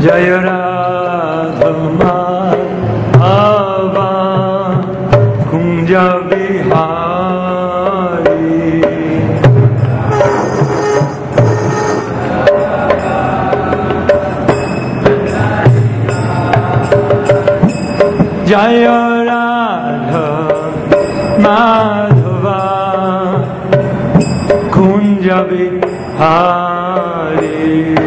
जय राधा माधवा कुंज बिहारी। जय राधा माधवा कुंज बिहारी।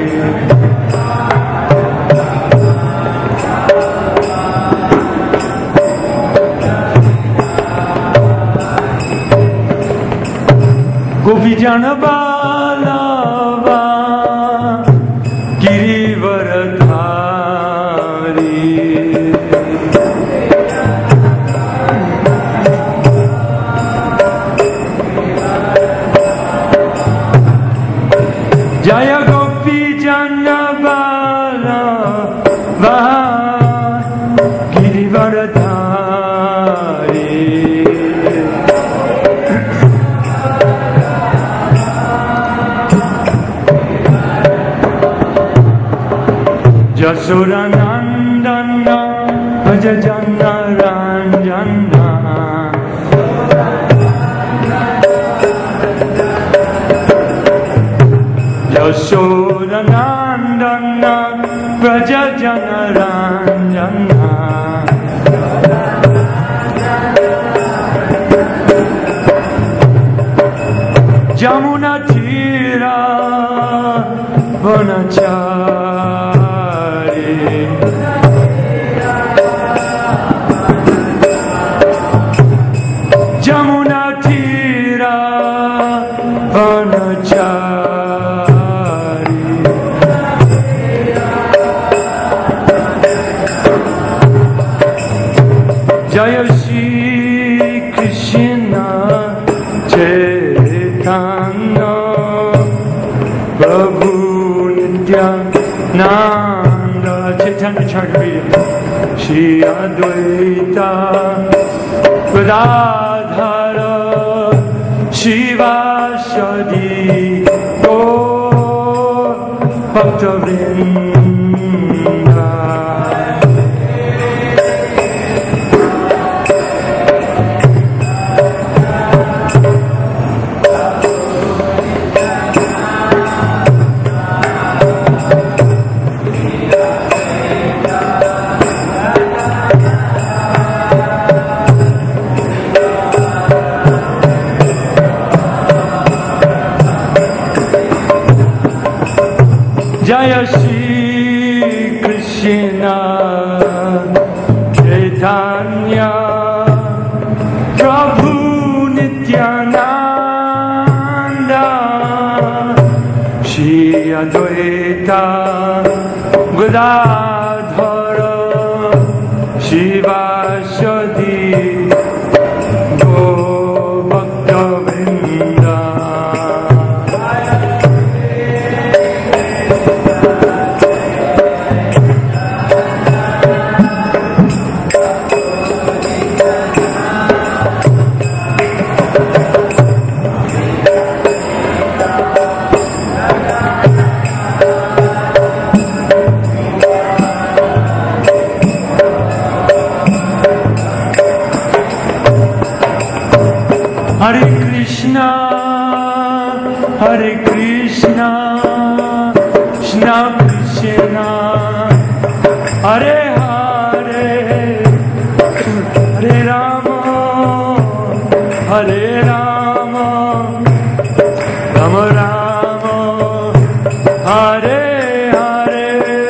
गोपी जन बालवा गिरिवरधारी। जय गोपी जन बालवा गिरिवरधारी। यशोदा नंदन भज जन रंजन। यशोदा नंदन भज जन रंजन। जमुना तीरा वनचारी। जमुना तीरा वनचारी। जय श्री कृष्ण चैतन्य प्रभु नित्यानंद। चैतन्य चरित्र श्री अद्वैता गदाधर शिवासदि गौर भक्तवृंद। जय श्री कृष्ण चैतन्य प्रभु नित्यानंद श्री अद्वैता गदाधर शिवासदि गौर भक्तवृंद। Hare Krishna, Hare Krishna, Krishna Krishna, Hare Hare, Hare Rama, Hare Rama, Rama Rama, Hare Hare.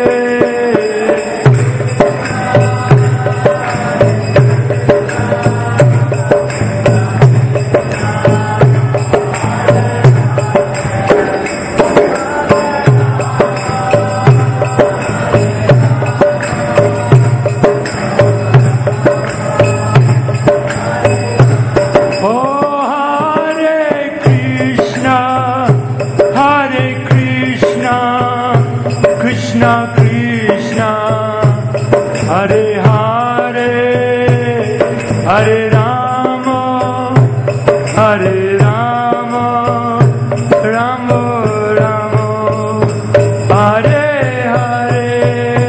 Krishna Krishna, Hare Hare, Hare Rama, Hare Rama, Rama Rama, Hare Hare.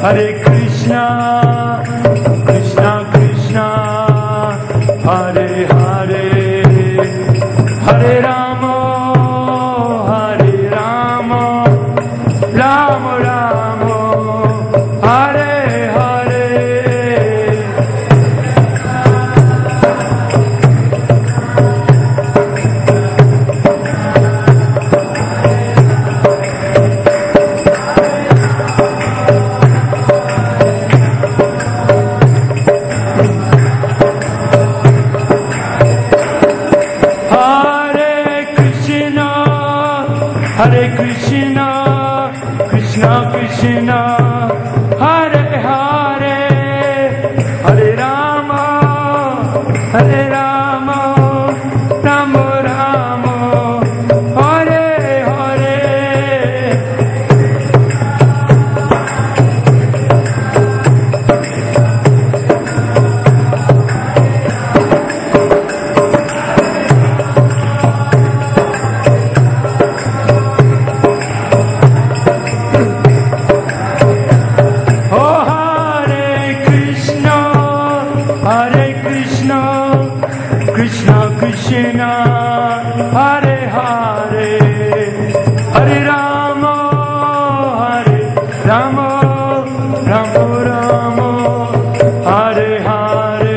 Hare Krishna, Krishna Krishna, Hare Hare, Hare Rama, Hare Rama, Rama Rama, Hare Hare. Hare Krishna, Krishna Krishna, Hare Hare, Hare Rama, Hare Rama, Rama Rama, Hare Hare. Krishna Krishna, Hare Hare, Hare Rama, Hare Rama, Rama Rama, Hare Hare.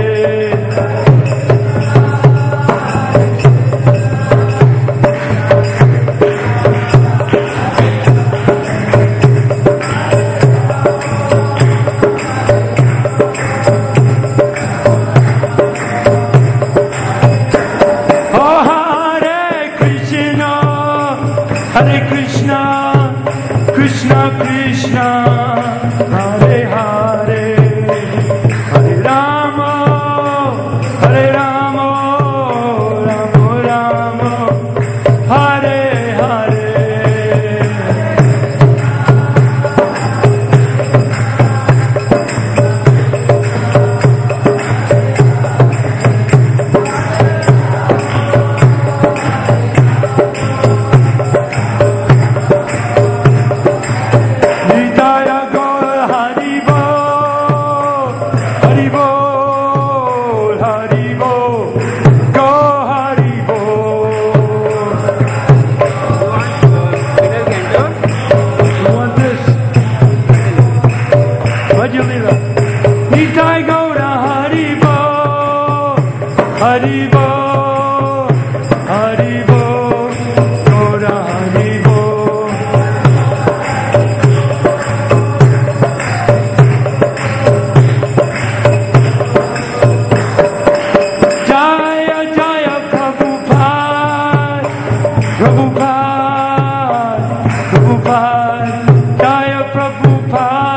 Hare Krishna, Krishna Krishna, Hare Hare, Hare Rama, Hare Rama, Rama Rama, Hare Hare. Nitai Gaura Haribo, Haribo, Haribo, Gaura Haribo. Jaya Jaya Prabhupada, Prabhupada, Prabhupada, Jaya Prabhupada.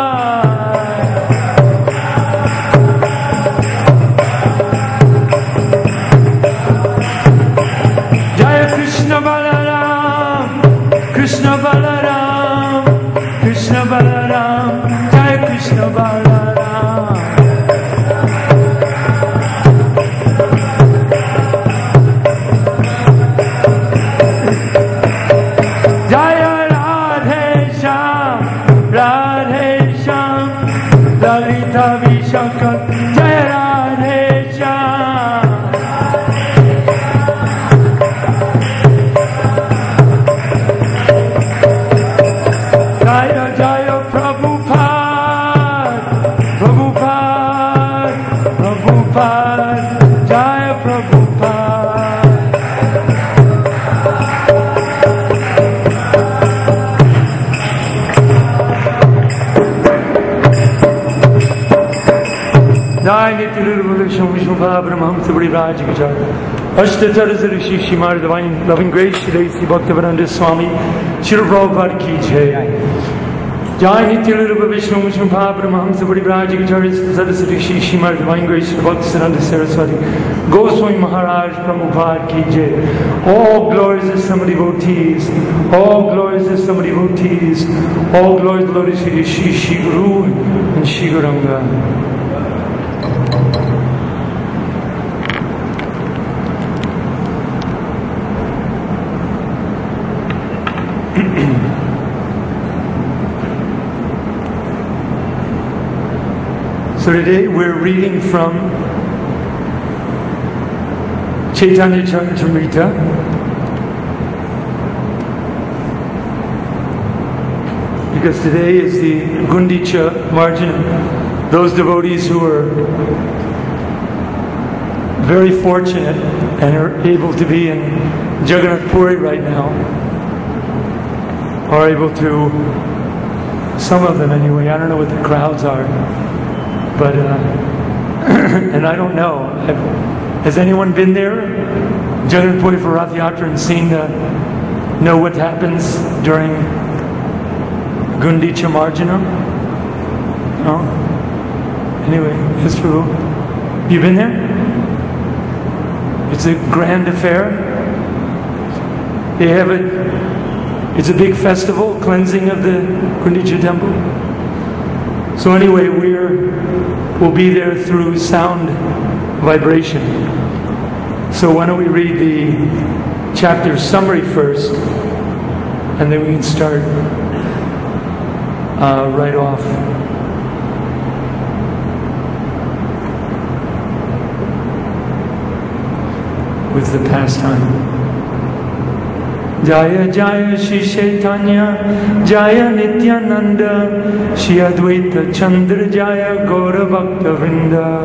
Krishna Balaram, Krishna Balaram, Krishna Balaram, Jai Krishna Balaram. Jaya Radhe Shyam, Radhe Shyam, Lalita Vishakar, Jaya Radhe Shyam. Jaya Jaya Prabhupada, Prabhupada, Prabhupada, Jaya Prabhupada. Jai Nitya Vishnu Brahmamsa Bhari Gajaya. Ashtatara Rishi Shimar Divine Loving Grace Shri Bhaktivedanta Swami Shri Prabhupada Ki Jai. Jai Nitya Vishnu Brahmamsa Bhari Gajaya Sadasari Shri Shimar Divine Grace Shri Bhaktivedanta Saraswati Goswami Maharaj Prabhupada Ki Jai. All glories to some devotees, all glories to some devotees, all glories to Lord Shri Shri Guru and Shri Guranga. So today we're reading from Chaitanya Charitamrita, because today is the Gundicha Marjanam. Those devotees who are very fortunate and are able to be in Jagannath Puri right now are able to, some of them anyway, I don't know what the crowds are, but and I don't know, has anyone been there, Jagannath Puri for Rath Yatra, and seen know what happens during Gundicha Marjanam? No? Anyway, yes, Prabhu. You been there? It's a grand affair. They have it's a big festival, cleansing of the Gundicha temple. So anyway, we'll be there through sound vibration. So why don't we read the chapter summary first, and then we can start right off. With the pastime. Jaya Jaya Shri Chaitanya, Jaya Nityananda, Shri Advaita Chandra Jaya Gaura Bhakta Vrinda.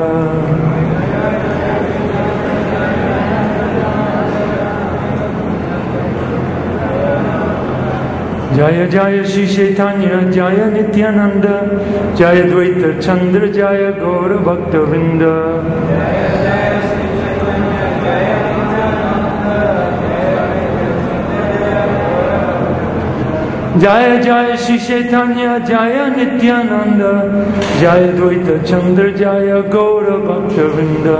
Jaya Jaya Shri Chaitanya, Jaya Nityananda, Jaya Advaita Chandra Jaya Gaura Bhakta Vrinda. Jaya Jaya Shri Chaitanya, Jaya Nityananda, Jaya Dvaita Chandra Jaya Gaura Bhakta Vrinda.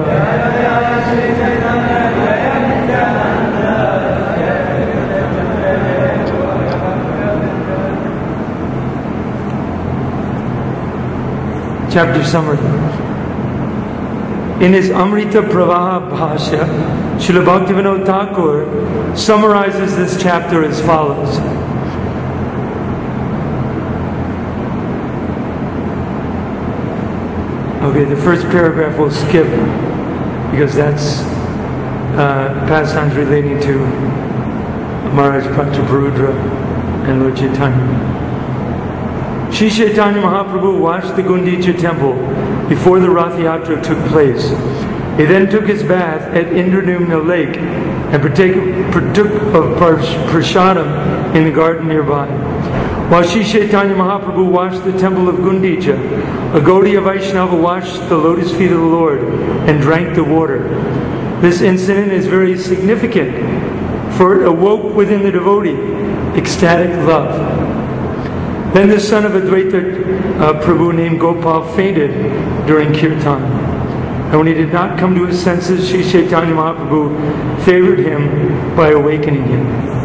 Chapter summary. In his Amrita Pravaha Bhashya, Srila Bhaktivinoda Thakur summarizes this chapter as follows. Okay, the first paragraph we'll skip because that's pastimes relating to Maharaj Prataparudra and Lord Chaitanya. Shri Chaitanya Mahaprabhu watched the Gundicha temple before the Rath Yatra took place. He then took his bath at Indranumna lake and partook of prasadam in the garden nearby. While Shri Chaitanya Mahaprabhu washed the temple of Gundicha, a Gaudiya Vaishnava washed the lotus feet of the Lord and drank the water. This incident is very significant, for it awoke within the devotee ecstatic love. Then the son of Advaita Prabhu named Gopal fainted during Kirtan. And when he did not come to his senses, Shri Chaitanya Mahaprabhu favored him by awakening him.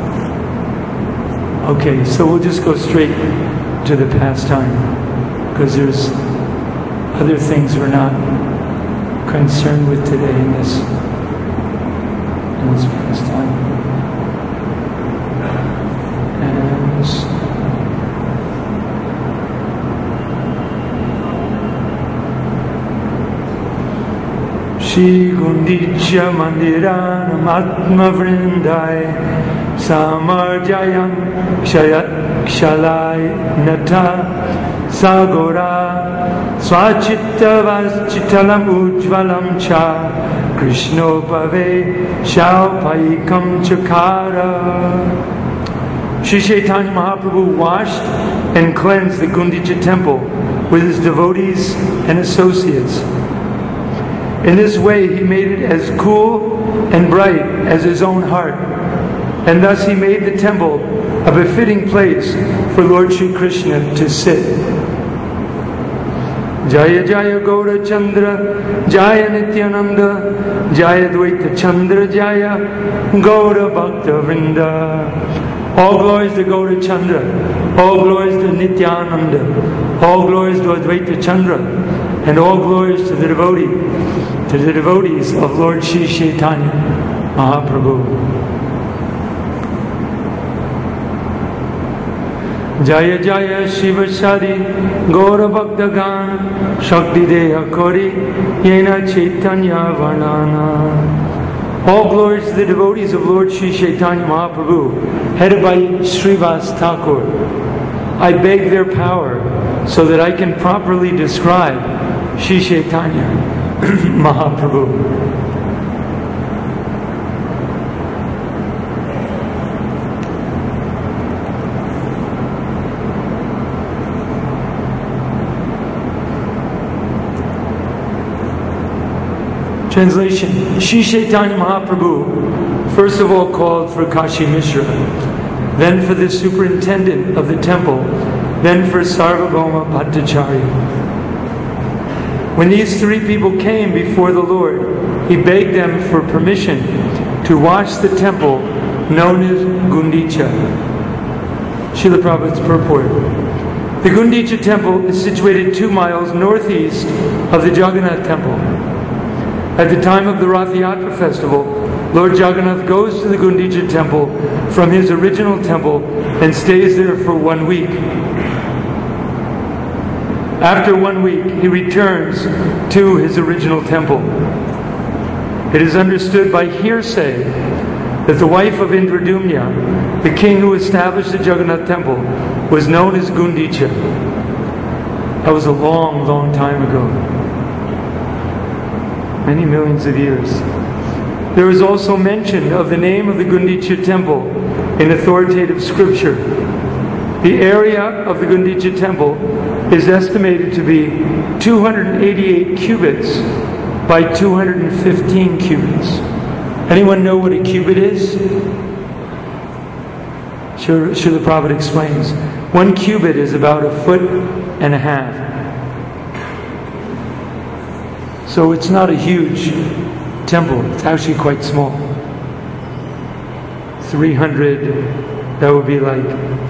Okay, so we'll just go straight to the pastime, because there's other things we're not concerned with today in this pastime. And Shri Gundicha Mandiranam Atma Vrindai Samarjayam Kshalai Nata Sagora Swachittavas Chittalam Ujvalam Cha Krishno Pave Shaupaikam Chakara. Shri Chaitanya Mahaprabhu washed and cleansed the Gundicha temple with his devotees and associates. In this way, he made it as cool and bright as his own heart. And thus he made the temple a befitting place for Lord Shri Krishna to sit. Jaya Jaya Gaura Chandra, Jaya Nityananda, Jaya Dvaita Chandra Jaya, Gaura Bhakta Vrinda. All glories to Gaura Chandra, all glories to Nityananda, all glories to Advaita Chandra, and all glories to the devotees of Lord Shri Chaitanya Mahaprabhu. Jaya Jaya Shiva Shadi Gaura Bhaktagan Shakti Deha Kori Yena Chaitanya Varnana. All glories to the devotees of Lord Sri Chaitanya Mahaprabhu, headed by Srivas Thakur. I beg their power so that I can properly describe Sri Chaitanya Mahaprabhu. Translation. Sri Chaitanya Mahaprabhu first of all called for Kashi Mishra, then for the superintendent of the temple, then for Sarvabhauma Bhattacharya. When these three people came before the Lord, he begged them for permission to wash the temple known as Gundicha. Srila Prabhupada's purport. The Gundicha temple is situated 2 miles northeast of the Jagannath temple. At the time of the Rath Yatra festival, Lord Jagannath goes to the Gundicha temple from his original temple and stays there for 1 week. After 1 week, he returns to his original temple. It is understood by hearsay that the wife of Indradumna, the king who established the Jagannath temple, was known as Gundicha. That was a long, long time ago. Many millions of years. There is also mention of the name of the Gundicha temple in authoritative scripture. The area of the Gundicha temple is estimated to be 288 cubits by 215 cubits. Anyone know what a cubit is? Srila Prabhupada explains. 1 cubit is about 1.5 feet. So it's not a huge temple. It's actually quite small. 300, that would be like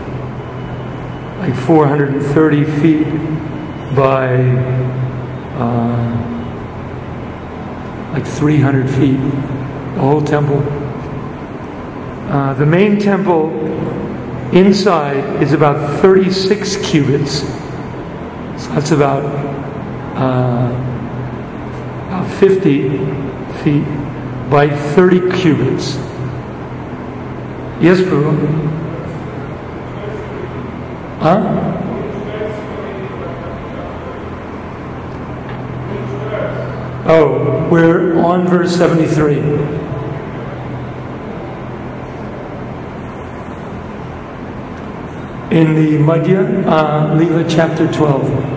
430 feet by like 300 feet. The whole temple. The main temple inside is about 36 cubits. So that's about 50 feet by 30 cubits. Yes, Prabhu? Huh? Oh, we're on verse 73. In the Madhya Leela chapter 12.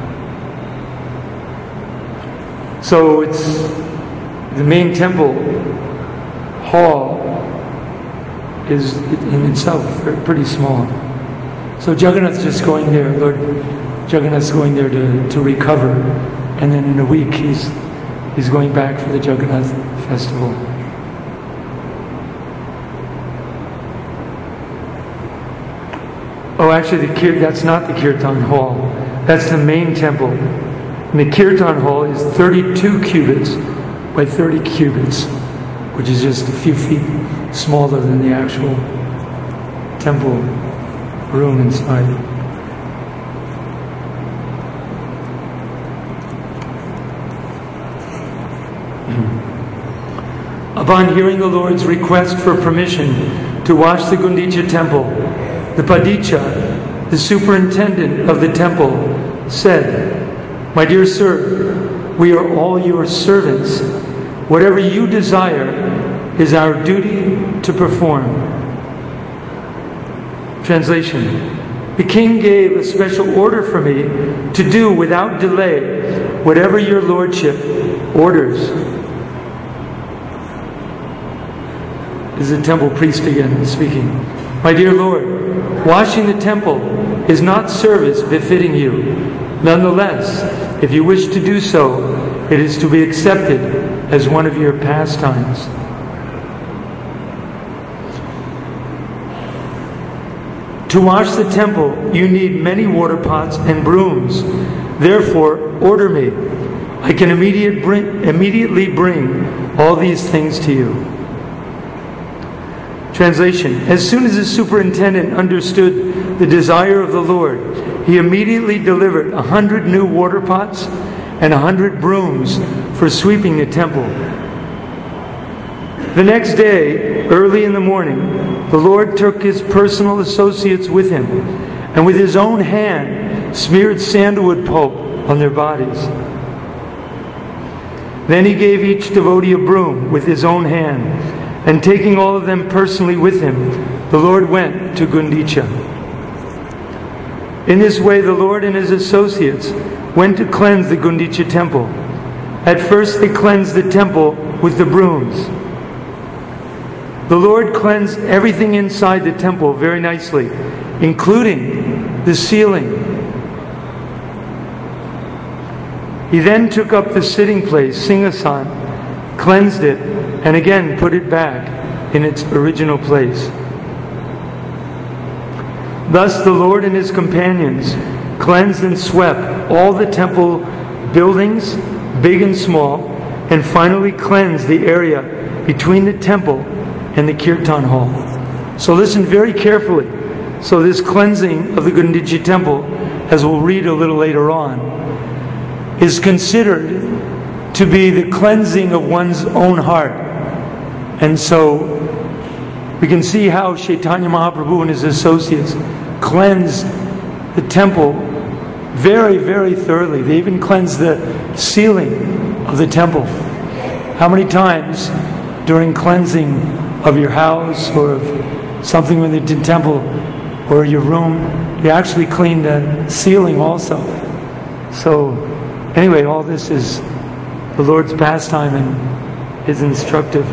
So it's the main temple hall is in itself pretty small. So Jagannath's just going there. Lord Jagannath's going there to recover, and then in a week he's going back for the Jagannath festival. Oh, actually, that's not the Kirtan hall. That's the main temple. And the Kirtan hall is 32 cubits by 30 cubits, which is just a few feet smaller than the actual temple room inside. Upon hearing the Lord's request for permission to wash the Gundicha temple, the Padicha, the superintendent of the temple, said, "My dear sir, we are all your servants. Whatever you desire is our duty to perform." Translation. The king gave a special order for me to do without delay whatever your lordship orders. This is the temple priest again speaking. "My dear Lord, washing the temple is not service befitting you. Nonetheless, if you wish to do so, it is to be accepted as one of your pastimes." To wash the temple, you need many water pots and brooms. Therefore, order me. I can immediately bring all these things to you. Translation: As soon as the superintendent understood the desire of the Lord, he immediately delivered 100 new water pots and 100 brooms for sweeping the temple. The next day, early in the morning, the Lord took his personal associates with him, and with his own hand smeared sandalwood pulp on their bodies. Then he gave each devotee a broom with his own hand, and taking all of them personally with him, the Lord went to Gundicha. In this way, the Lord and his associates went to cleanse the Gundicha temple. At first they cleansed the temple with the brooms. The Lord cleansed everything inside the temple very nicely, including the ceiling. He then took up the sitting place, Singhasan, cleansed it, and again put it back in its original place. Thus the Lord and his companions cleansed and swept all the temple buildings, big and small, and finally cleansed the area between the temple and the Kirtan hall. So listen very carefully. So this cleansing of the Gundicha temple, as we'll read a little later on, is considered to be the cleansing of one's own heart. And so we can see how Chaitanya Mahaprabhu and his associates cleansed the temple very, very thoroughly. They even cleansed the ceiling of the temple. How many times during cleansing of your house or of something within the temple or your room, you actually clean the ceiling also? So anyway, all this is the Lord's pastime and is instructive.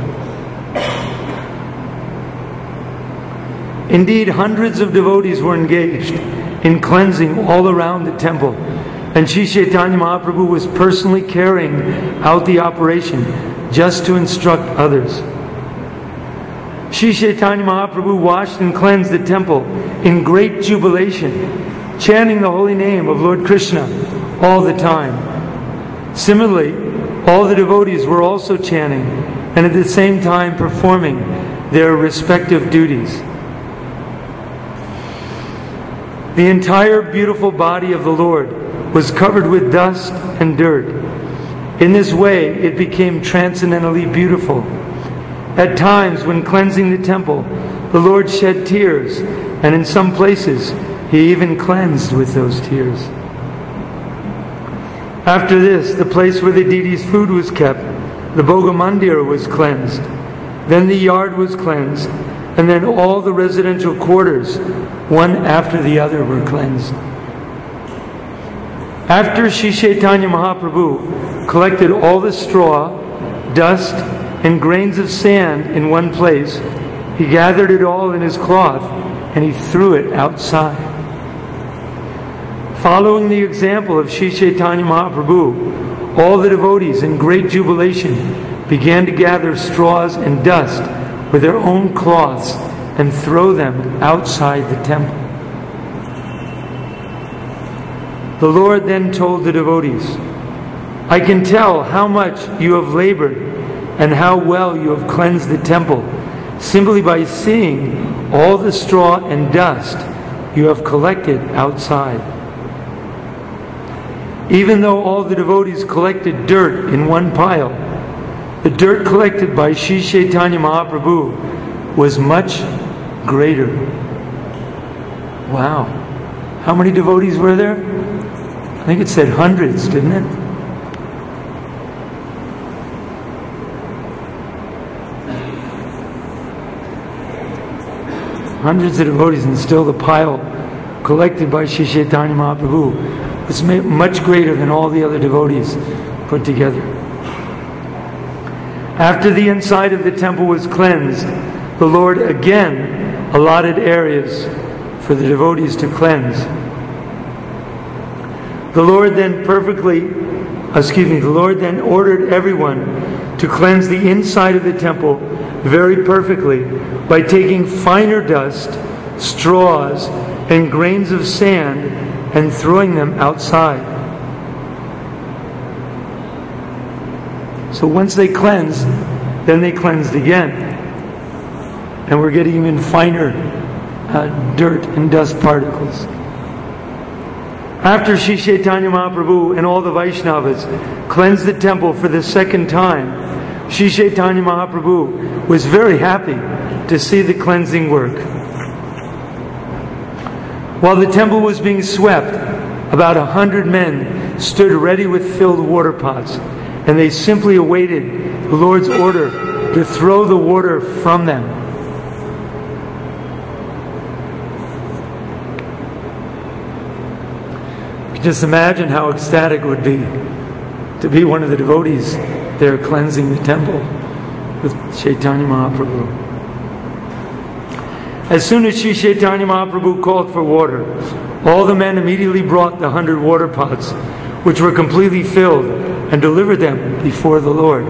Indeed, hundreds of devotees were engaged in cleansing all around the temple, and Sri Chaitanya Mahaprabhu was personally carrying out the operation just to instruct others. Sri Chaitanya Mahaprabhu washed and cleansed the temple in great jubilation, chanting the holy name of Lord Krishna all the time. Similarly, all the devotees were also chanting and at the same time performing their respective duties. The entire beautiful body of the Lord was covered with dust and dirt. In this way, it became transcendently beautiful. At times, when cleansing the temple, the Lord shed tears, and in some places, He even cleansed with those tears. After this, the place where the deity's food was kept, the Bhoga Mandir, was cleansed. Then the yard was cleansed, and then all the residential quarters, one after the other, were cleansed. After Sri Chaitanya Mahaprabhu collected all the straw, dust, and grains of sand in one place, he gathered it all in his cloth and he threw it outside. Following the example of Sri Chaitanya Mahaprabhu, all the devotees in great jubilation began to gather straws and dust with their own cloths and throw them outside the temple. The Lord then told the devotees, "I can tell how much you have labored and how well you have cleansed the temple simply by seeing all the straw and dust you have collected outside." Even though all the devotees collected dirt in one pile, the dirt collected by Sri Chaitanya Mahaprabhu was much greater. Wow. How many devotees were there? I think it said hundreds, didn't it? Hundreds of devotees, and still the pile collected by Sri Chaitanya Mahaprabhu was much greater than all the other devotees put together. After the inside of the temple was cleansed, the Lord again allotted areas for the devotees to cleanse. The Lord then ordered everyone to cleanse the inside of the temple very perfectly by taking finer dust, straws, and grains of sand and throwing them outside. So once they cleansed, then they cleansed again. and we're getting even finer dirt and dust particles. After Sri Chaitanya Mahaprabhu and all the Vaishnavas cleansed the temple for the second time, Sri Chaitanya Mahaprabhu was very happy to see the cleansing work. While the temple was being swept, about 100 men stood ready with filled water pots, and they simply awaited the Lord's order to throw the water from them. You can just imagine how ecstatic it would be to be one of the devotees there cleansing the temple with Chaitanya Mahaprabhu. As soon as Sri Chaitanya Mahaprabhu called for water, all the men immediately brought the 100 water pots, which were completely filled, and delivered them before the Lord.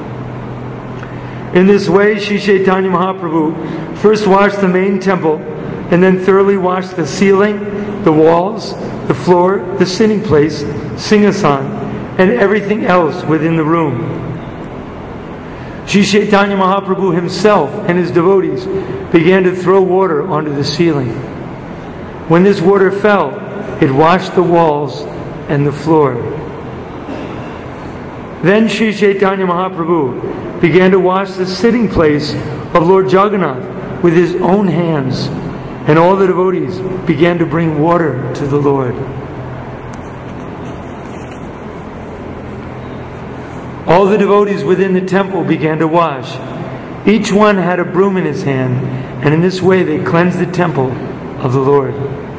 In this way, Sri Chaitanya Mahaprabhu first washed the main temple, and then thoroughly washed the ceiling, the walls, the floor, the sitting place, Singhasan, and everything else within the room. Sri Chaitanya Mahaprabhu himself and his devotees began to throw water onto the ceiling. When this water fell, it washed the walls and the floor. Then Sri Chaitanya Mahaprabhu began to wash the sitting place of Lord Jagannath with his own hands, and all the devotees began to bring water to the Lord. All the devotees within the temple began to wash. Each one had a broom in his hand, and in this way they cleansed the temple of the Lord.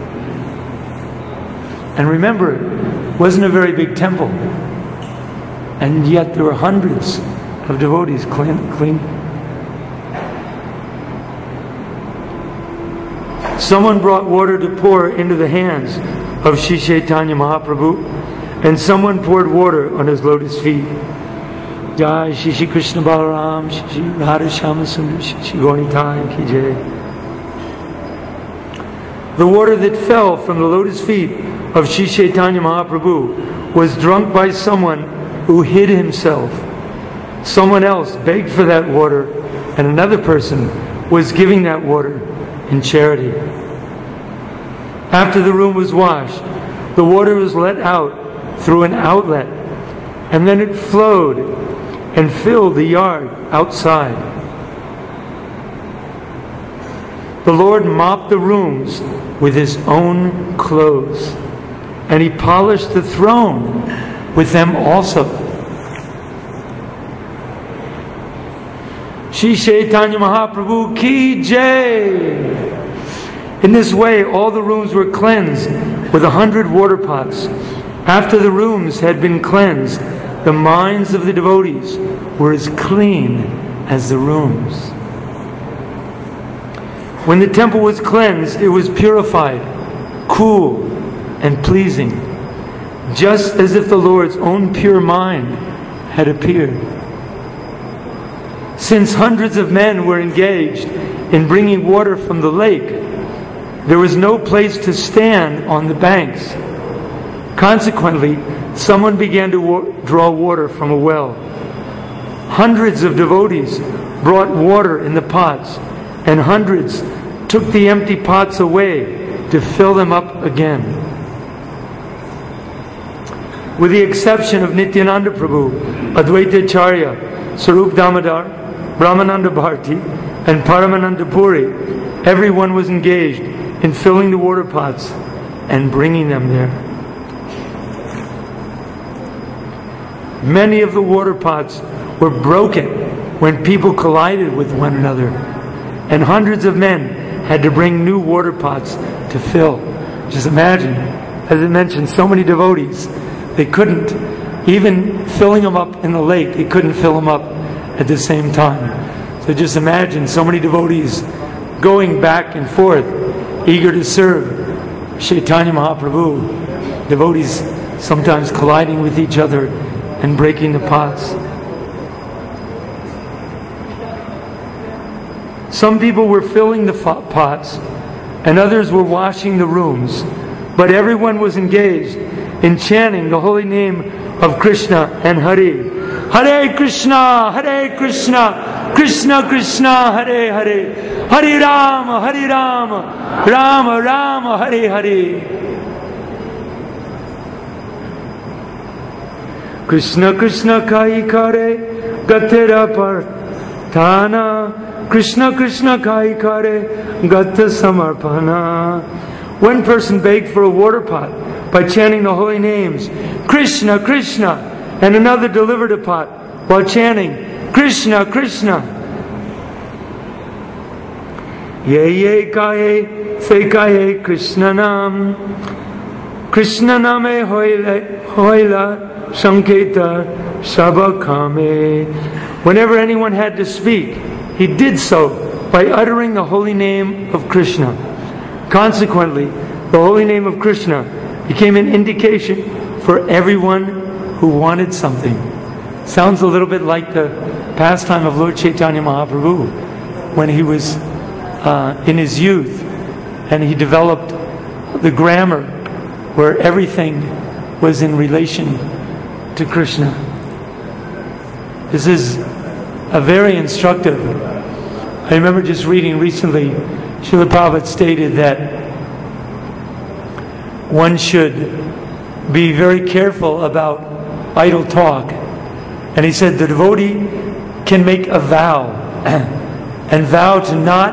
And remember, it wasn't a very big temple, and yet there were hundreds of devotees clean. Someone brought water to pour into the hands of Sri Chaitanya Mahaprabhu, and someone poured water on his lotus feet. Jai Shri Krishna Balaram, Shri Radha Shyama Sundar, Shri Gauranitai Ki Jai. The water that fell from the lotus feet of Sri Chaitanya Mahaprabhu was drunk by someone who hid himself. Someone else begged for that water, and another person was giving that water in charity. After the room was washed, the water was let out through an outlet, and then it flowed and filled the yard outside. The Lord mopped the rooms with his own clothes, and he polished the throne with them also. Shri Chaitanya Mahaprabhu Ki Jai! In this way, all the rooms were cleansed with 100 water pots. After the rooms had been cleansed, the minds of the devotees were as clean as the rooms. When the temple was cleansed, it was purified, cool, and pleasing, just as if the Lord's own pure mind had appeared. Since hundreds of men were engaged in bringing water from the lake, there was no place to stand on the banks. Consequently, someone began to draw water from a well. Hundreds of devotees brought water in the pots, and hundreds took the empty pots away to fill them up again. With the exception of Nityananda Prabhu, Advaita Acharya, Sarup Damodar, Brahmananda Bharti, and Paramananda Puri, everyone was engaged in filling the water pots and bringing them there. Many of the water pots were broken when people collided with one another, and hundreds of men had to bring new water pots to fill. Just imagine, as I mentioned, so many devotees, they couldn't, even filling them up in the lake, they couldn't fill them up at the same time. So just imagine so many devotees going back and forth, eager to serve Chaitanya Mahaprabhu. Devotees sometimes colliding with each other and breaking the pots. Some people were filling the pots, and others were washing the rooms, but everyone was engaged in chanting the holy name of Krishna and Hare. Hare Krishna, Krishna Krishna Hare Hare, Hare Rama Hare Rama, Rama Rama Hare Hare. Krishna Krishna Kai Kare Gatera Partana, Krishna Krishna Kai Kare Gata Samarpana. One person begged for a water pot by chanting the holy names, Krishna Krishna, and another delivered a pot while chanting, Krishna Krishna. Ye ye kaye se kaye Krishna nam, Krishna name hoila sanketa sabakame. Whenever anyone had to speak, he did so by uttering the holy name of Krishna. Consequently, the holy name of Krishna became an indication for everyone who wanted something. Sounds a little bit like the pastime of Lord Chaitanya Mahaprabhu when he was in his youth and he developed the grammar where everything was in relation to Krishna. This is a very instructive. I remember just reading recently, Srila Prabhupada stated that one should be very careful about idle talk. And he said the devotee can make a vow and vow to not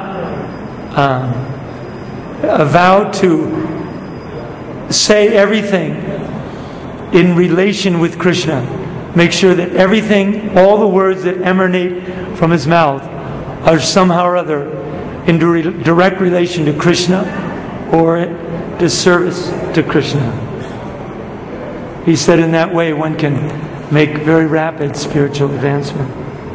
say everything in relation with Krishna. Make sure that everything, all the words that emanate from his mouth are somehow or other in direct relation to Krishna or to service to Krishna. He said in that way one can make very rapid spiritual advancement.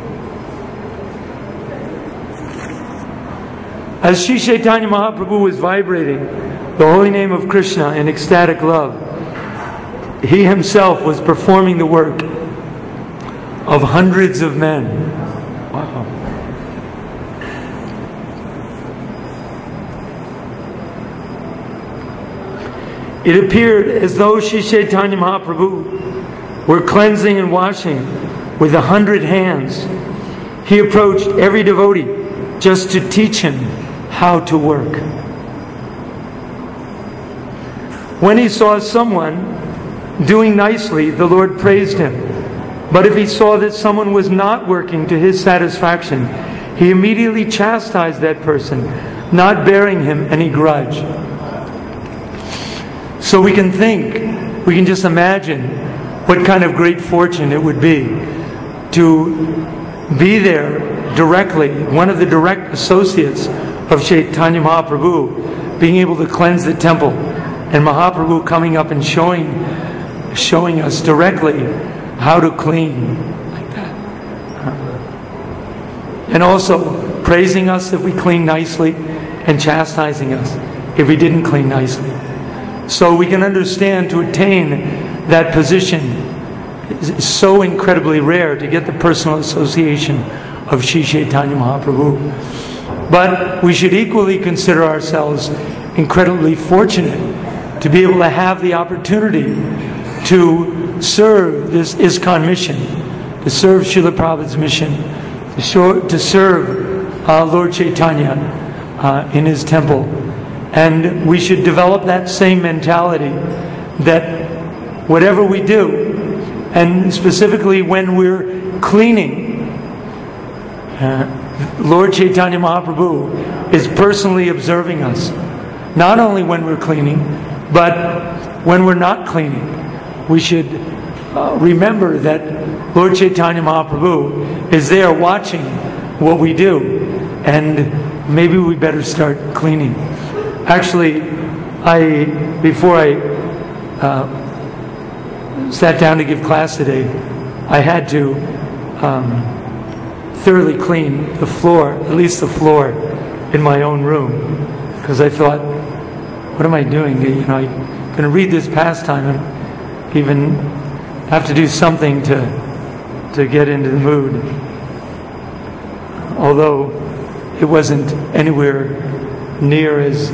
As Sri Chaitanya Mahaprabhu was vibrating the holy name of Krishna in ecstatic love, he himself was performing the work of hundreds of men. Wow. It appeared as though Sri Chaitanya Mahaprabhu were cleansing and washing with 100 hands. He approached every devotee just to teach him how to work. When he saw someone doing nicely, the Lord praised him. But if he saw that someone was not working to his satisfaction, he immediately chastised that person, not bearing him any grudge. So we can just imagine what kind of great fortune it would be to be there directly, one of the direct associates of Chaitanya Mahaprabhu, being able to cleanse the temple, and Mahaprabhu coming up and showing us directly how to clean like that. And also praising us if we clean nicely and chastising us if we didn't clean nicely. So we can understand to attain that position is so incredibly rare, to get the personal association of Sri Chaitanya Mahaprabhu. But we should equally consider ourselves incredibly fortunate to be able to have the opportunity to serve this ISKCON mission, to serve Srila Prabhupada's mission, to serve Lord Chaitanya in his temple. And we should develop that same mentality that whatever we do, and specifically when we're cleaning, Lord Chaitanya Mahaprabhu is personally observing us. Not only when we're cleaning, but when we're not cleaning. We should remember that Lord Chaitanya Mahaprabhu is there watching what we do, and maybe we better start cleaning. Actually, before I sat down to give class today, I had to thoroughly clean the floor, at least the floor in my own room, because I thought, what am I doing? I'm going to read this pastime and even have to do something to get into the mood. Although it wasn't anywhere near as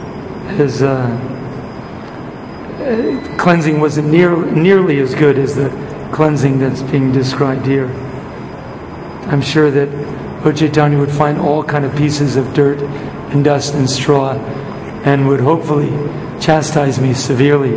cleansing wasn't nearly as good as the cleansing that's being described here. I'm sure that Lord Chaitanya would find all kind of pieces of dirt and dust and straw and would hopefully chastise me severely.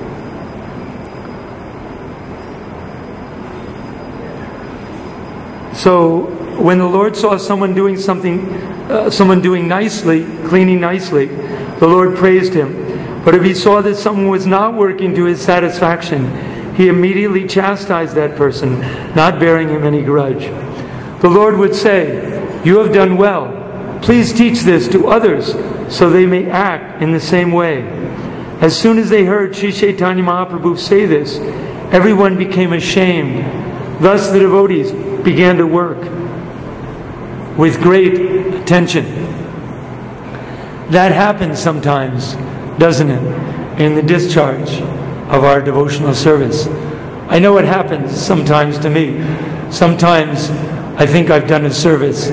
So when the Lord saw someone doing nicely, cleaning nicely, the Lord praised him. But if he saw that someone was not working to his satisfaction, he immediately chastised that person, not bearing him any grudge. The Lord would say, "You have done well. Please teach this to others so they may act in the same way." As soon as they heard Sri Chaitanya Mahaprabhu say this, everyone became ashamed. Thus the devotees began to work with great attention. That happens sometimes, doesn't it, in the discharge of our devotional service. I know it happens sometimes to me. Sometimes I think I've done a service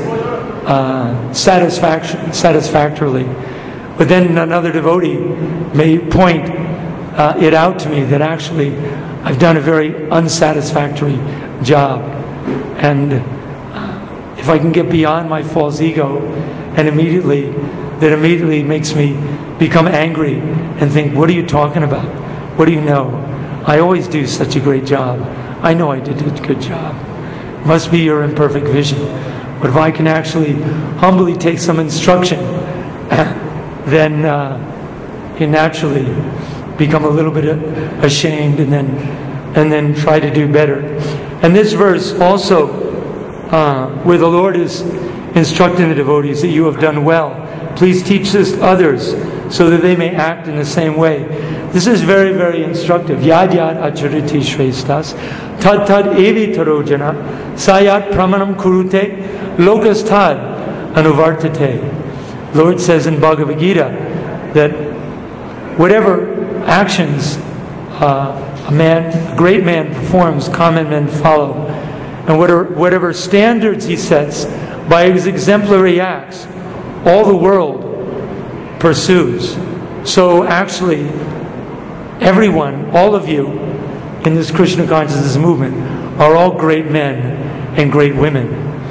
satisfactorily, but then another devotee may point it out to me that actually I've done a very unsatisfactory job. And if I can get beyond my false ego, and that immediately makes me become angry and think, what are you talking about? What do you know? I always do such a great job. I know I did a good job. It must be your imperfect vision. But if I can actually humbly take some instruction, then you naturally become a little bit ashamed and then try to do better. And this verse also, where the Lord is instructing the devotees that you have done well, please teach this to others so that they may act in the same way. This is very, very instructive. Yad yad achariti shrestas, tad tad evi tarojana, sayat pramanam kurute, lokas tad anuvartate. Lord says in Bhagavad Gita that whatever actions a great man performs, common men follow. And whatever standards he sets by his exemplary acts, all the world pursues. So actually, everyone, all of you in this Krishna consciousness movement are all great men and great women.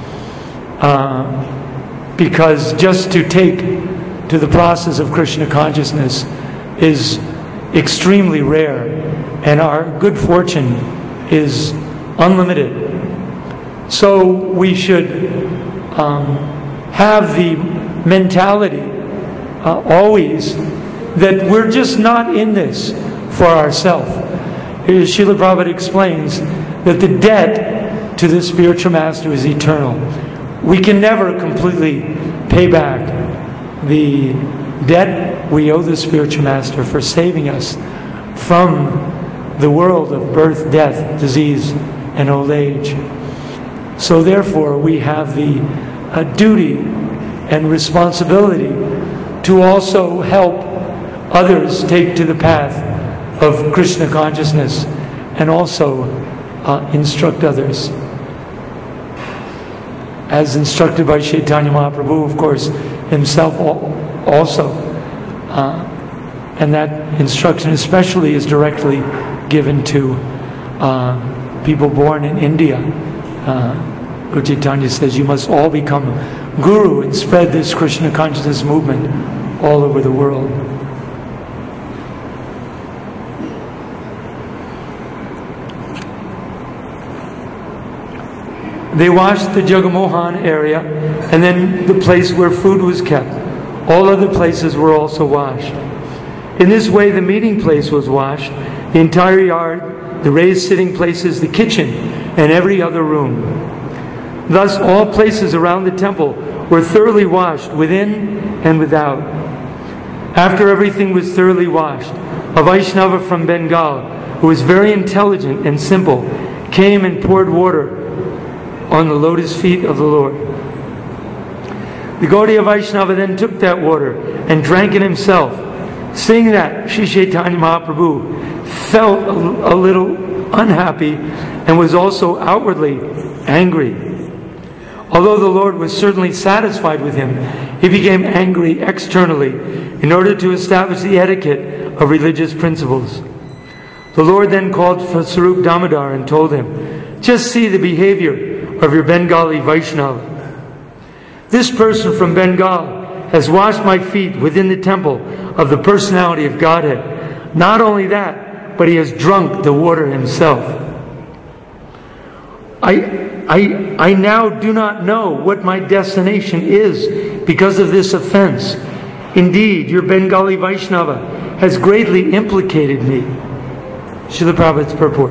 Because just to take to the process of Krishna consciousness is extremely rare, and our good fortune is unlimited. So we should have the mentality always that we're just not in this for ourselves. Srila Prabhupada explains that the debt to the spiritual master is eternal. We can never completely pay back the debt we owe the spiritual master for saving us from the world of birth, death, disease, and old age. So therefore, we have the duty and responsibility to also help others take to the path of Krishna consciousness and also instruct others. As instructed by Chaitanya Mahaprabhu, of course, himself also. And that instruction especially is directly given to people born in India. Lord Chaitanya says you must all become guru and spread this Krishna consciousness movement all over the world. They washed the Jagamohan area and then the place where food was kept. All other places were also washed. In this way the meeting place was washed, the entire yard, the raised sitting places, the kitchen, and every other room. Thus all places around the temple were thoroughly washed within and without. After everything was thoroughly washed, a Vaishnava from Bengal, who was very intelligent and simple, came and poured water on the lotus feet of the Lord. The Gaudiya Vaishnava then took that water and drank it himself. Seeing that, Sri Chaitanya Mahaprabhu felt a little unhappy and was also outwardly angry. Although the Lord was certainly satisfied with him, he became angry externally in order to establish the etiquette of religious principles. The Lord then called for Sarup Damodar and told him, "Just see the behavior of your Bengali Vaishnava. This person from Bengal has washed my feet within the temple of the personality of Godhead. Not only that, but he has drunk the water himself. I now do not know what my destination is because of this offense. Indeed, your Bengali Vaishnava has greatly implicated me. Srila Prabhupada's purport.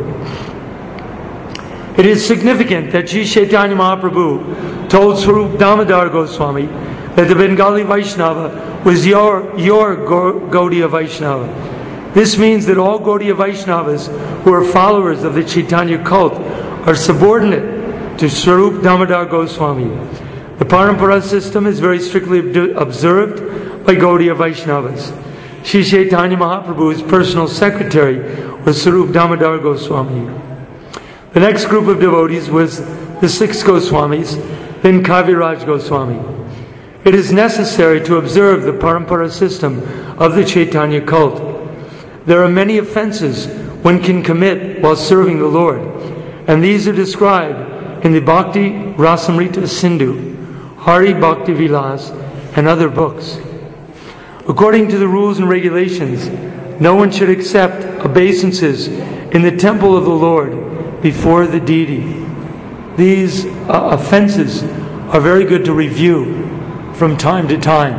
It is significant that Sri Chaitanya Mahaprabhu told Swarup Damodar Goswami that the Bengali Vaishnava was your Gaudiya Vaishnava. This means that all Gaudiya Vaishnavas who are followers of the Chaitanya cult are subordinate to Swarup Damodar Goswami. The Parampara system is very strictly observed by Gaudiya Vaishnavas. Sri Chaitanya Mahaprabhu's personal secretary was Swarup Damodar Goswami. The next group of devotees was the 6 Goswamis, then Kaviraj Goswami. It is necessary to observe the Parampara system of the Chaitanya cult. There are many offenses one can commit while serving the Lord, and these are described in the Bhakti Rasamrita Sindhu, Hari Bhakti Vilas, and other books. According to the rules and regulations, no one should accept obeisances in the temple of the Lord before the deity. These offenses are very good to review from time to time.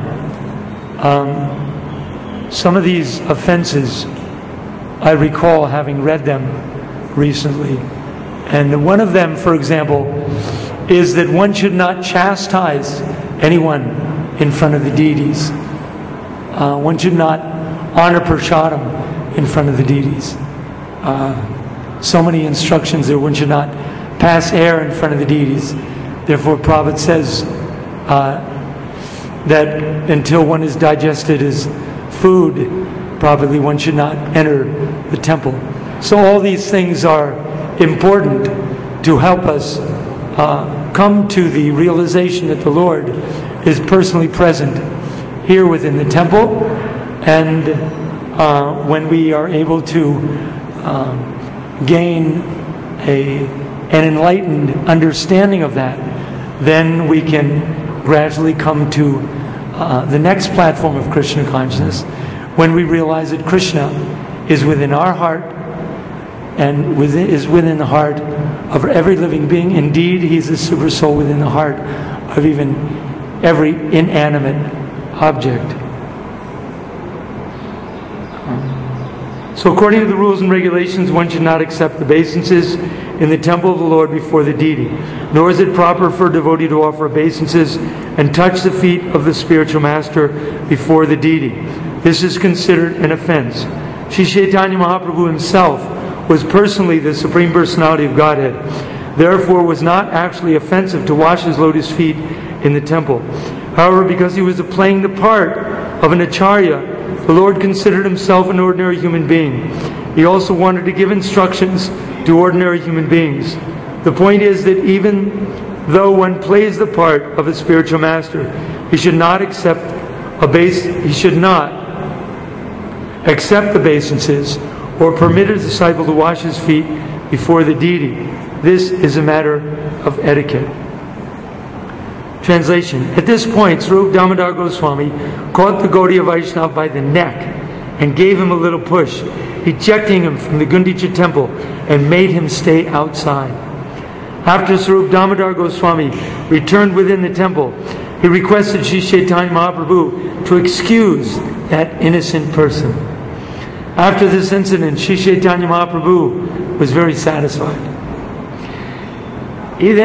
Some of these offenses, I recall having read them recently. And one of them, for example, is that one should not chastise anyone in front of the deities. One should not honor prasadam in front of the deities. So many instructions that one should not pass air in front of the deities. Therefore, Prabhupada says that until one has digested his food properly, one should not enter the temple. So all these things are important to help us come to the realization that the Lord is personally present here within the temple, and when we are able to gain an enlightened understanding of that, then we can gradually come to the next platform of Krishna consciousness, when we realize that Krishna is within our heart and is within the heart of every living being. Indeed, He's the super soul within the heart of even every inanimate object. So according to the rules and regulations, one should not accept obeisances in the temple of the Lord before the deity. Nor is it proper for a devotee to offer obeisances and touch the feet of the spiritual master before the deity. This is considered an offense. Sri Chaitanya Mahaprabhu himself was personally the Supreme Personality of Godhead. Therefore, it was not actually offensive to wash his lotus feet in the temple. However, because he was playing the part of an acharya, the Lord considered himself an ordinary human being. He also wanted to give instructions to ordinary human beings. The point is that even though one plays the part of a spiritual master, he should not accept obeisances or permit a disciple to wash his feet before the deity. This is a matter of etiquette. Translation. At this point, Swarup Damodar Goswami caught the Gaudiya Vaishnava by the neck and gave him a little push, ejecting him from the Gundicha temple and made him stay outside. After Swarup Damodar Goswami returned within the temple, he requested Sri Chaitanya Mahaprabhu to excuse that innocent person. After this incident, Sri Chaitanya Mahaprabhu was very satisfied. He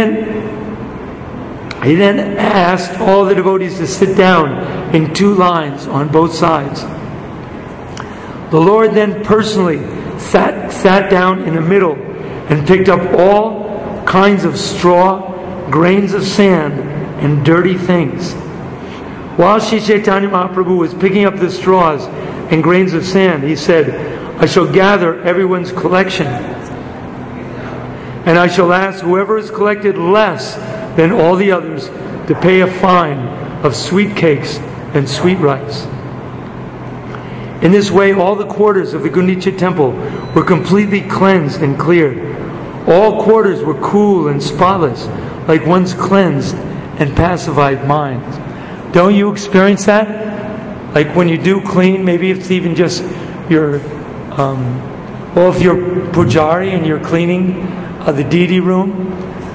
then asked all the devotees to sit down in 2 lines on both sides. The Lord then personally sat down in the middle and picked up all kinds of straw, grains of sand, and dirty things. While Sri Chaitanya Mahaprabhu was picking up the straws and grains of sand, he said, "I shall gather everyone's collection, and I shall ask whoever has collected less than all the others to pay a fine of sweet cakes and sweet rice." In this way, all the quarters of the Gundicha temple were completely cleansed and cleared. All quarters were cool and spotless, like one's cleansed and pacified minds. Don't you experience that? Like when you do clean, maybe it's even just your, if you're pujari and you're cleaning the deity room,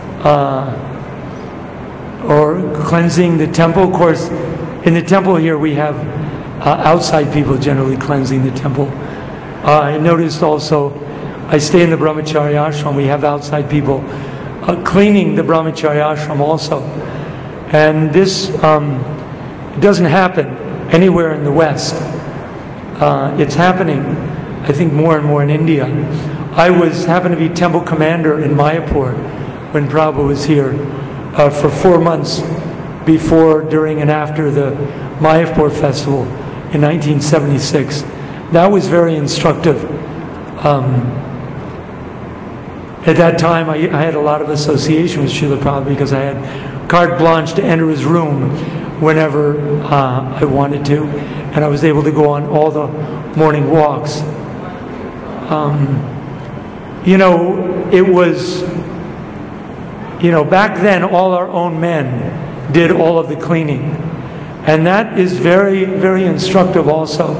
or cleansing the temple. Of course, in the temple here we have outside people generally cleansing the temple. I noticed also, I stay in the Brahmacharya ashram, we have outside people cleaning the Brahmacharya ashram also. And this doesn't happen anywhere in the West. It's happening, I think, more and more in India. I happened to be temple commander in Mayapur when Prabhupada was here for 4 months before, during, and after the Mayapur festival in 1976. That was very instructive. At that time, I had a lot of association with Srila Prabhupada because I had carte blanche to enter his room whenever I wanted to, and I was able to go on all the morning walks. It was, back then all our own men did all of the cleaning. And that is very, very instructive also.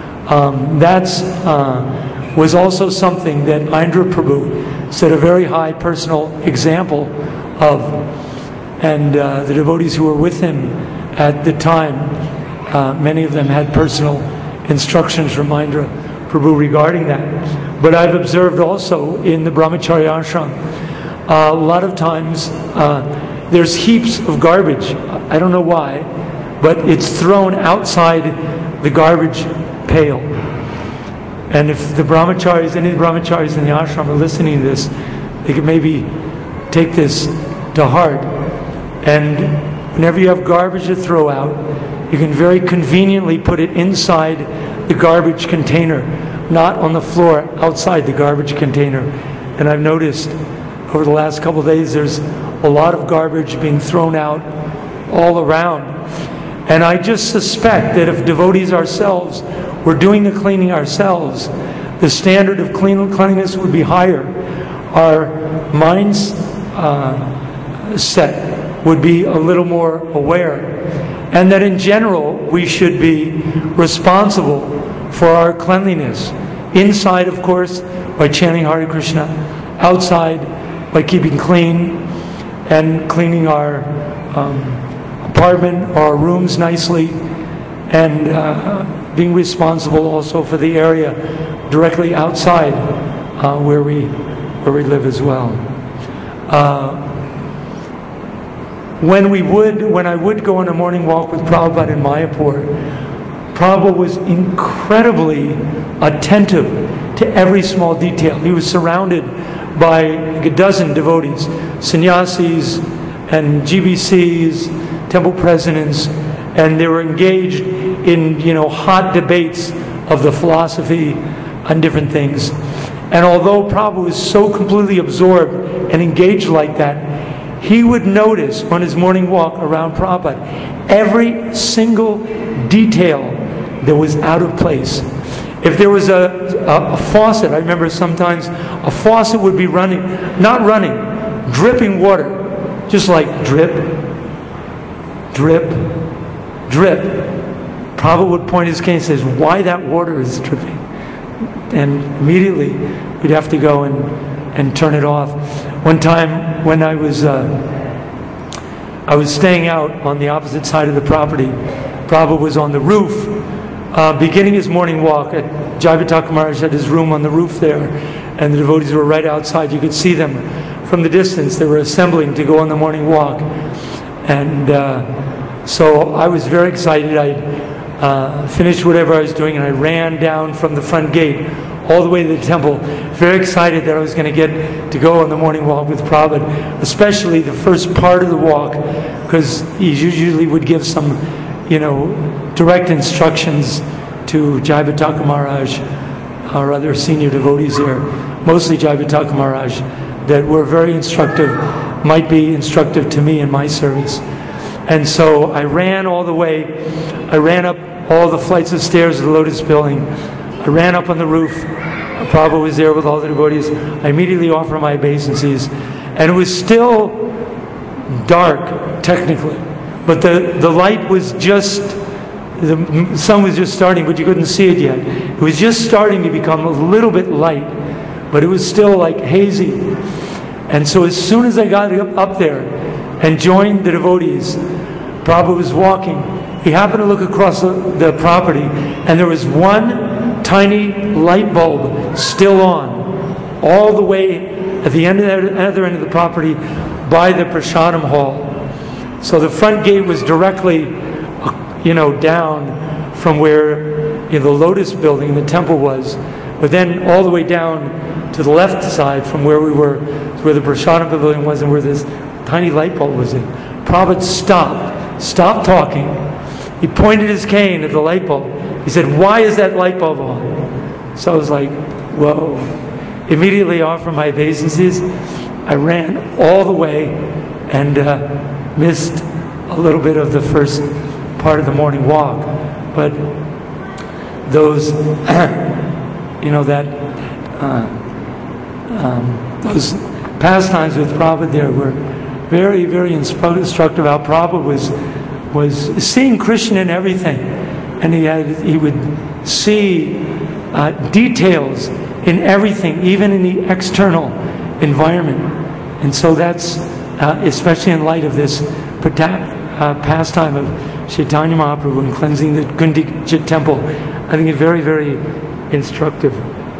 Was also something that Indra Prabhu set a very high personal example of. And the devotees who were with him at the time, many of them had personal instructions from Indra Prabhu regarding that. But I've observed also in the Brahmacharya ashram, a lot of times there's heaps of garbage. I don't know why, but it's thrown outside the garbage pail. And if any of the brahmacharis in the ashram are listening to this, they could maybe take this to heart. And whenever you have garbage to throw out, you can very conveniently put it inside the garbage container, not on the floor, outside the garbage container. And I've noticed over the last couple of days there's a lot of garbage being thrown out all around. And I just suspect that if devotees ourselves were doing the cleaning ourselves, the standard of cleanliness would be higher. Our minds set would be a little more aware. And that in general, we should be responsible for our cleanliness. Inside, of course, by chanting Hare Krishna. Outside, by keeping clean and cleaning our apartment, our rooms nicely, and being responsible also for the area directly outside where we live as well. When I would go on a morning walk with Prabhupada in Mayapur, Prabhupada was incredibly attentive to every small detail. He was surrounded by a dozen devotees, sannyasis and GBCs, temple presidents, and they were engaged in hot debates of the philosophy on different things. And although Prabhupada was so completely absorbed and engaged like that, he would notice on his morning walk around Prabhupada every single detail that was out of place. If there was a faucet, I remember sometimes a faucet would be dripping water, just like drip, drip, drip. Prabhupada would point his cane and says, "Why that water is dripping?" And immediately we'd have to go and turn it off. One time when I was staying out on the opposite side of the property, Prabhupada was on the roof, beginning his morning walk. At Jayapataka Maharaj had his room on the roof there, and the devotees were right outside. You could see them from the distance. They were assembling to go on the morning walk. And so I was very excited. I finished whatever I was doing, and I ran down from the front gate all the way to the temple, very excited that I was going to get to go on the morning walk with Prabhupada, especially the first part of the walk, because he usually would give some, direct instructions to Jayapataka Maharaj, our other senior devotees there, mostly Jayapataka Maharaj, that were very instructive, might be instructive to me in my service. And so I ran all the way. I ran up all the flights of stairs of the Lotus building. I ran up on the roof. Prabhupada was there with all the devotees. I immediately offered my obeisances. And it was still dark, technically. But the light was just, the sun was just starting, but you couldn't see it yet. It was just starting to become a little bit light, but it was still like hazy. And so as soon as I got up there and joined the devotees, Prabhupada was walking. He happened to look across the property, and there was one tiny light bulb still on, all the way at the other end of the property by the Prasadam hall. So the front gate was directly, down from where the Lotus building, the temple was, but then all the way down to the left side from where we were, where the Prasadam pavilion was and where this tiny light bulb was in. Prabhupada stopped talking. He pointed his cane at the light bulb. He said, "Why is that light bulb on?" So I was like, whoa. Immediately offered my obeisances. I ran all the way and missed a little bit of the first part of the morning walk. But those, those pastimes with Prabhupada there were very, very instructive. How Prabhupada was seeing Krishna in everything, and he would see details in everything, even in the external environment. And so that's especially in light of this pastime of Chaitanya Mahaprabhu and cleansing the Gundicha temple, I think it's very, very instructive.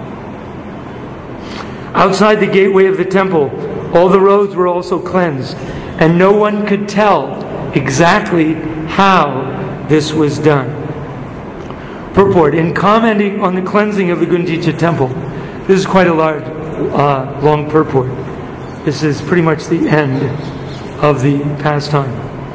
Outside the gateway of the temple, all the roads were also cleansed, and no one could tell exactly how this was done. Purport: in commenting on the cleansing of the Gundicha temple, this is quite a large, long purport. This is pretty much the end of the pastime.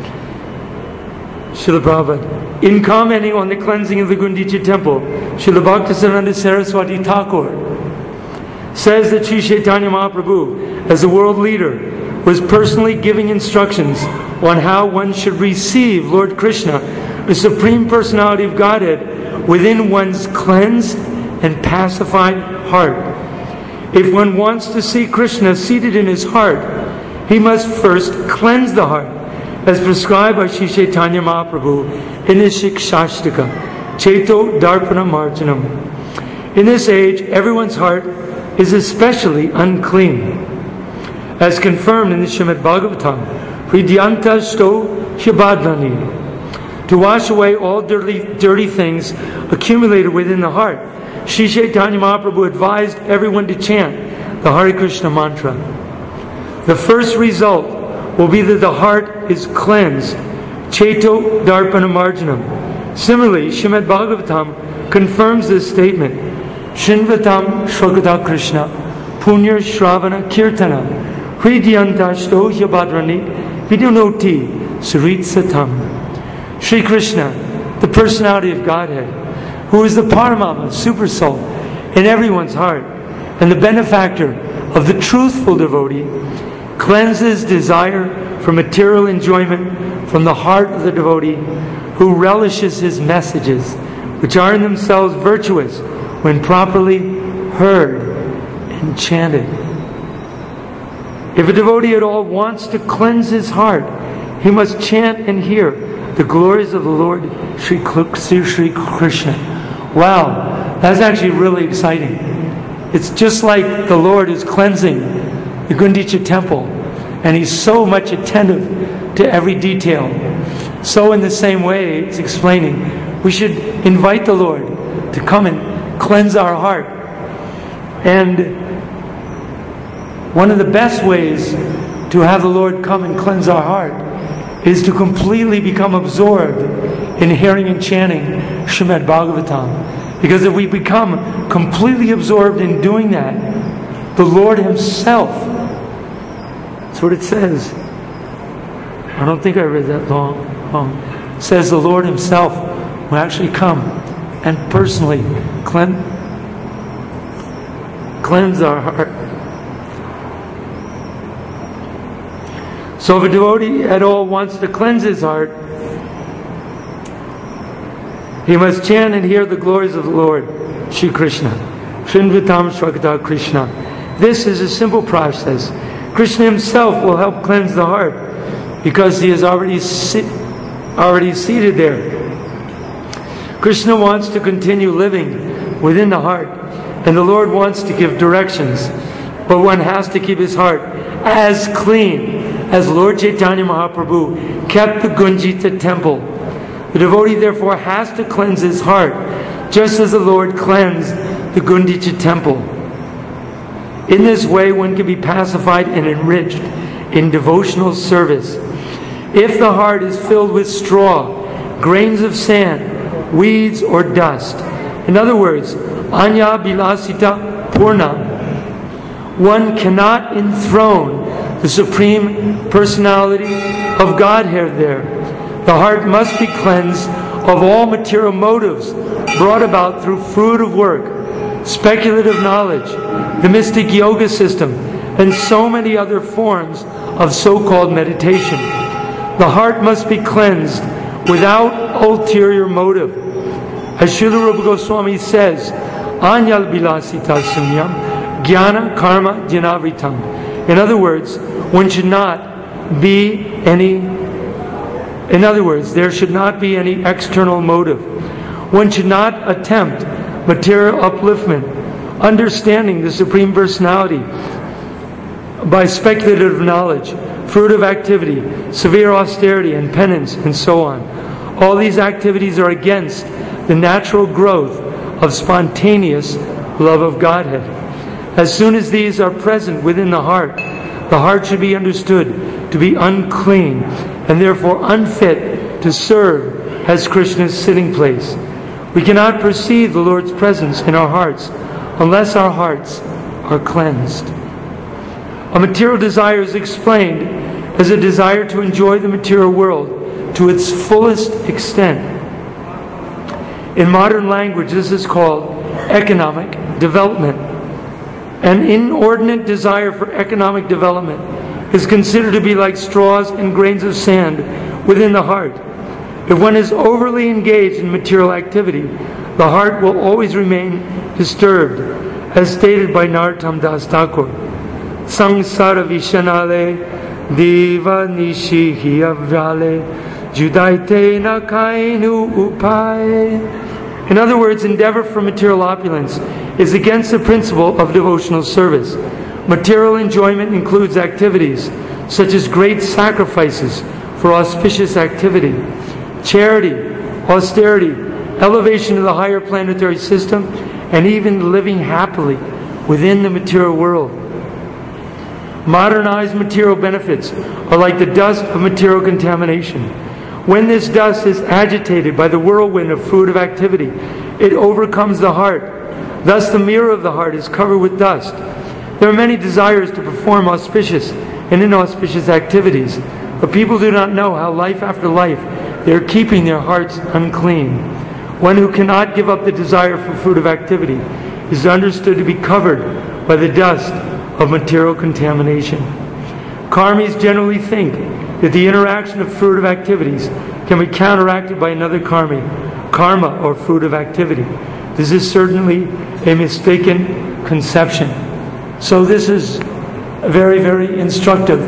Srila Prabhupada, in commenting on the cleansing of the Gundicha temple, Srila Bhaktisiddhanta Saraswati Thakur says that Sri Chaitanya Mahaprabhu, as a world leader, was personally giving instructions on how one should receive Lord Krishna, the Supreme Personality of Godhead, within one's cleansed and pacified heart. If one wants to see Krishna seated in his heart, he must first cleanse the heart, as prescribed by Sri Chaitanya Mahaprabhu in his Shikshashtaka, Cheto Darpana Marjanam. In this age, everyone's heart is especially unclean, as confirmed in the Srimad Bhagavatam, Hridyanta Sto Shabadlani. To wash away all dirty things accumulated within the heart, Sri Chaitanya Mahaprabhu advised everyone to chant the Hare Krishna mantra. The first result will be that the heart is cleansed, Cheto Darpana Marjanam. Similarly, Srimad Bhagavatam confirms this statement, Shinvatam Shvakata Krishna, Punya Shravana Kirtana, Hridyantashto Yabhadrani, Vidunoti Sarit Satam. Sri Krishna, the personality of Godhead, who is the Paramama, super soul, in everyone's heart, and the benefactor of the truthful devotee, cleanses desire for material enjoyment from the heart of the devotee, who relishes his messages, which are in themselves virtuous when properly heard and chanted. If a devotee at all wants to cleanse his heart, he must chant and hear the glories of the Lord Sri Krishna. Wow, that's actually really exciting. It's just like the Lord is cleansing the Gundicha temple, and He's so much attentive to every detail. So in the same way, it's explaining, we should invite the Lord to come and cleanse our heart. And one of the best ways to have the Lord come and cleanse our heart is to completely become absorbed in hearing and chanting Srimad Bhagavatam. Because if we become completely absorbed in doing that, the Lord Himself, that's what it says. I don't think I read that long. It says the Lord Himself will actually come and personally cleanse our heart. So if a devotee at all wants to cleanse his heart, he must chant and hear the glories of the Lord, Shri Krishna. Srinvatam Shvakata Krishna. This is a simple process. Krishna Himself will help cleanse the heart because he is already seated there. Krishna wants to continue living within the heart, and the Lord wants to give directions, but one has to keep his heart as clean as Lord Chaitanya Mahaprabhu kept the Gunjita temple. The devotee therefore has to cleanse his heart, just as the Lord cleansed the Gunjita temple. In this way, one can be pacified and enriched in devotional service. If the heart is filled with straw, grains of sand, weeds, or dust, in other words, Anya Bilasita Purna, one cannot enthrone the Supreme Personality of Godhead there. The heart must be cleansed of all material motives brought about through fruitive work, speculative knowledge, the mystic yoga system, and so many other forms of so-called meditation. The heart must be cleansed without ulterior motive. As Srila Rupa Goswami says, Anyal Bilasita Sunyam Jnana Karma Jnanavritam. In other words, there should not be any external motive. One should not attempt material upliftment, understanding the Supreme Personality by speculative knowledge, fruitive activity, severe austerity and penance, and so on. All these activities are against the natural growth of spontaneous love of Godhead. As soon as these are present within the heart should be understood to be unclean and therefore unfit to serve as Krishna's sitting place. We cannot perceive the Lord's presence in our hearts unless our hearts are cleansed. A material desire is explained as a desire to enjoy the material world to its fullest extent. In modern language, this is called economic development. An inordinate desire for economic development is considered to be like straws and grains of sand within the heart. If one is overly engaged in material activity, the heart will always remain disturbed, as stated by Narottam Das Thakur. Sangsara vishanale diva nishihi avyale judaite na kainu upai. In other words, endeavor for material opulence is against the principle of devotional service. Material enjoyment includes activities such as great sacrifices for auspicious activity, charity, austerity, elevation of the higher planetary system, and even living happily within the material world. Modernized material benefits are like the dust of material contamination. When this dust is agitated by the whirlwind of fruitive activity, it overcomes the heart. Thus the mirror of the heart is covered with dust. There are many desires to perform auspicious and inauspicious activities, but people do not know how life after life they are keeping their hearts unclean. One who cannot give up the desire for fruitive activity is understood to be covered by the dust of material contamination. Karmis generally think that the interaction of fruitive activities can be counteracted by another karma or fruitive activity. This is certainly a mistaken conception. So this is very, very instructive.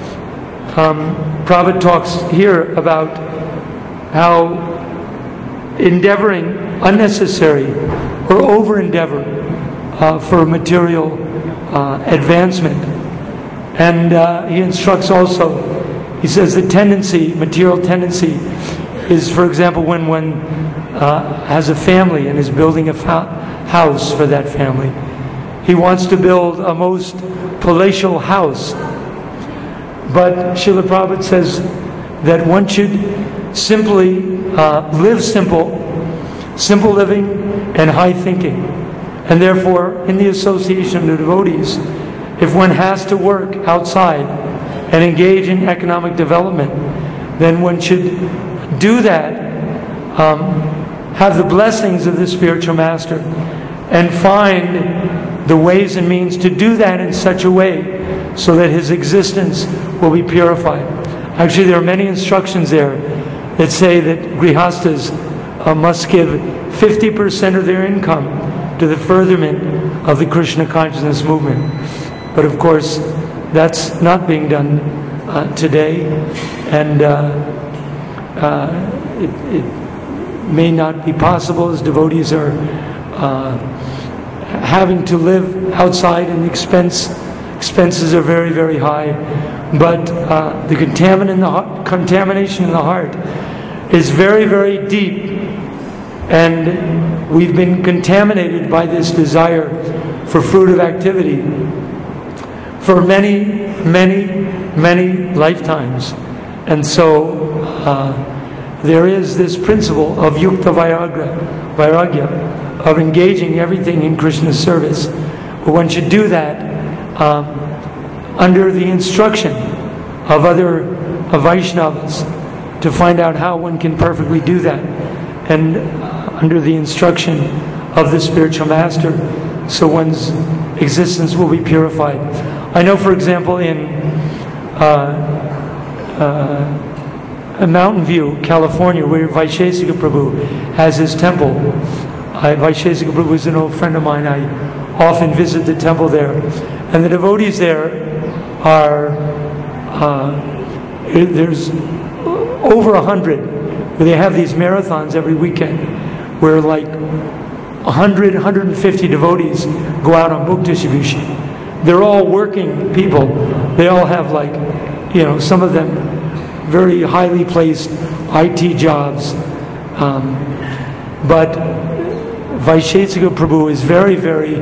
Prabhupada talks here about how endeavoring unnecessary or over-endeavor for material advancement. And he instructs also, he says the material tendency is, for example, when one has a family and is building a house for that family. He wants to build a most palatial house. But Srila Prabhupada says that one should simply live simple living and high thinking. And therefore, in the association of the devotees, if one has to work outside and engage in economic development, then one should do that, have the blessings of the spiritual master, and find the ways and means to do that in such a way so that his existence will be purified. Actually, there are many instructions there that say that grihastas must give 50% of their income to the furtherment of the Krishna consciousness movement. But of course, that's not being done today, and it may not be possible as devotees are having to live outside, and expenses are very, very high. But the contamination in the heart is very, very deep, and we've been contaminated by this desire for fruitive activity for many, many, many lifetimes. And so there is this principle of yukta vairagya, of engaging everything in Krishna's service. But one should do that under the instruction of other Vaishnavas, to find out how one can perfectly do that, and under the instruction of the spiritual master, so one's existence will be purified. I know, for example, in Mountain View, California, where Vaishesika Prabhu has his temple. Vaishesika Prabhu is an old friend of mine. I often visit the temple there. And the devotees there are, there's over 100, where they have these marathons every weekend, where like 100, 150 devotees go out on book distribution. They're all working people. They all have some of them very highly placed IT jobs. But Vaishesika Prabhu is very, very,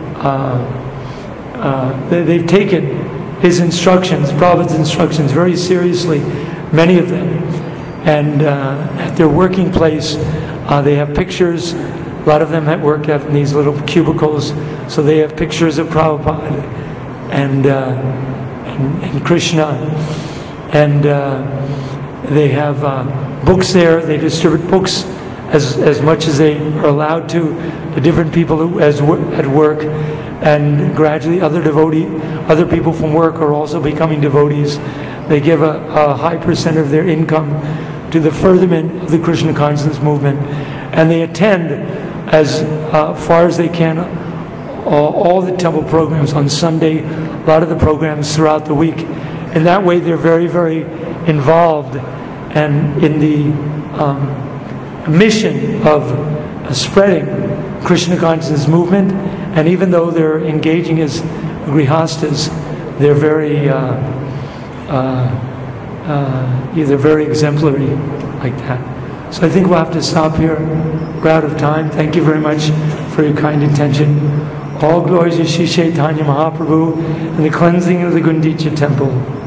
they've taken his instructions, Prabhupada's instructions, very seriously, many of them. And at their working place, they have pictures. A lot of them at work have these little cubicles, so they have pictures of Prabhupada and Krishna. And they have books there. They distribute books as much as they are allowed to different people at work. And gradually other people from work are also becoming devotees. They give a high percent of their income to the furtherment of the Krishna consciousness movement. And they attend as far as they can all the temple programs on Sunday, a lot of the programs throughout the week. And that way they're very, very involved and in the mission of spreading Krishna consciousness movement. And even though they're engaging as grihastas, they're very either very exemplary like that. So I think we'll have to stop here. We're out of time. Thank you very much for your kind intention. All glories to Shri Chaitanya Mahaprabhu and the cleansing of the Gundicha temple.